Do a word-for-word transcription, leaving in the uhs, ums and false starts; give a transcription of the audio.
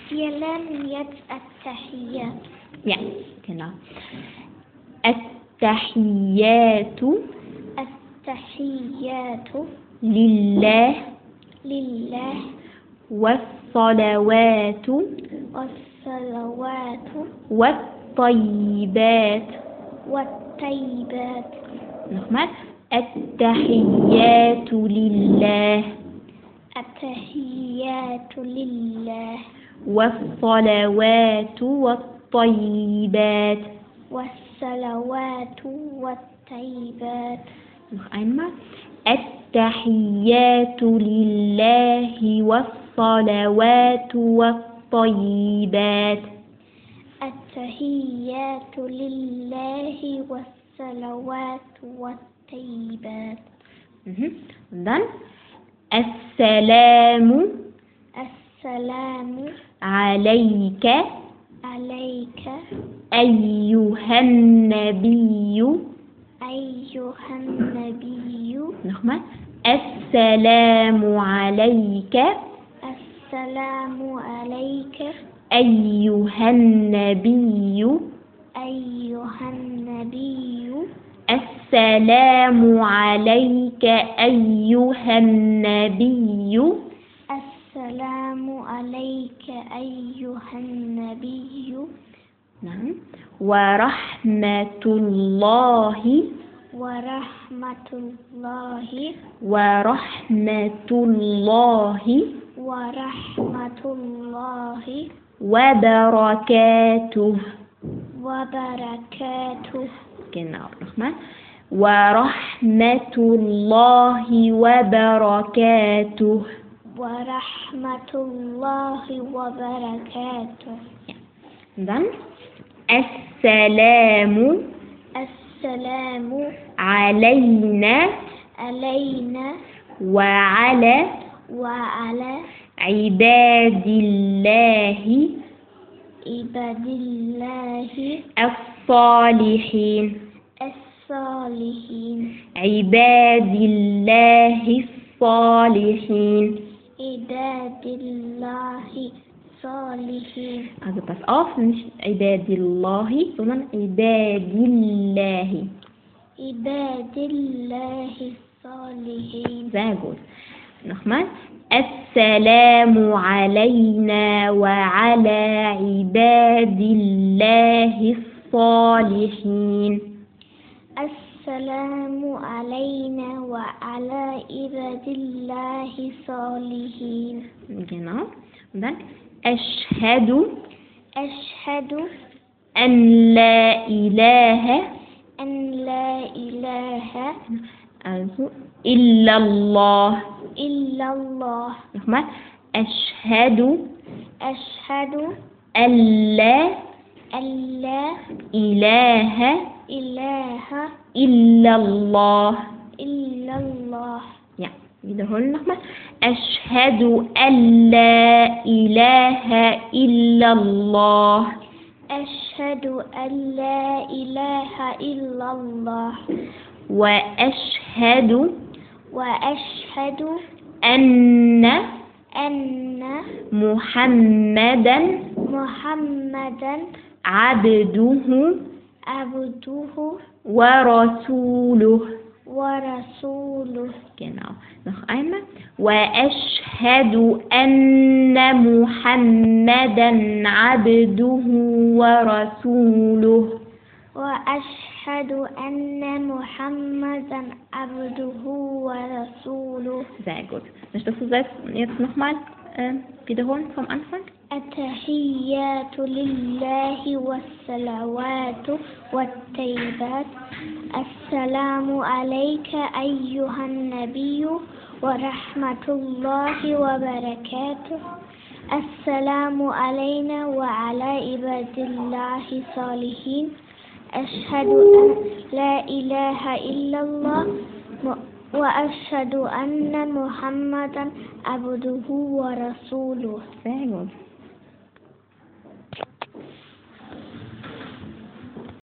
Wir lernen jetzt التحيات. Ja, genau. التحيات التحيات لله لله والصلوات والصلوات والطيبات. والطيبات. nochmal. التحيات لله التحيات لله والصلوات والطيبات. والصلوات والطيبات. noch einmal. التحيات لله والصلوات والطيبات. التحيات لله والصلوات والطيبات. mhm. Und dann السلام السلام عليك عليك أيها النبي. أيها النبي. nochmal. السلام عليك السلام عليك أيها النبي. أيها النبي. السلام عليك أيها النبي. السلام عليك أيها النبي. نعم. ورحمة الله ورحمة الله ورحمة الله ورحمة الله وبركاته. وبركاته. genau nochmal. ورحمة الله وبركاته. ورحمة الله وبركاته. Und dann السلام السلام علينا علينا وعلى وعلى عباد الله عباد الله الصالحين. الصالحين. عباد الله الصالحين. عباد الله الصالحين. also pass auf, nicht عباد الله, sondern عباد الله. عباد الله الصالحين. sehr gut. nochmal. السلام علينا وعلى عباد الله الصالحين. السلام علينا وعلى عباد الله الصالحين. genau. Und dann أشهد أشهد أن لا إله أن لا إله also إلا الله. إلا الله. nochmal. أشهد أشهد أن لا أن لا إله إله إلا الله. إلا الله. ja, wiederholen nochmal. أشهد أن لا إله إلا الله. أشهد أن لا إله إلا الله. وأشهد وأشهد أن أن محمدا محمدا عبده عبده ورسوله. ورسوله. genau. noch einmal. وأشهد أن محمدا عبده ورسوله. وأشهد أن محمدا عبده ورسوله. sehr gut. Möchtest du selbst jetzt nochmal äh, wiederholen vom Anfang? التحيات لله والصلوات والطيبات. السلام عليك أيها النبي ورحمة الله وبركاته. السلام علينا وعلى عباد الله الصالحين. أشهد أن لا إله إلا الله وأشهد أن محمدا عبده ورسوله. sehr gut.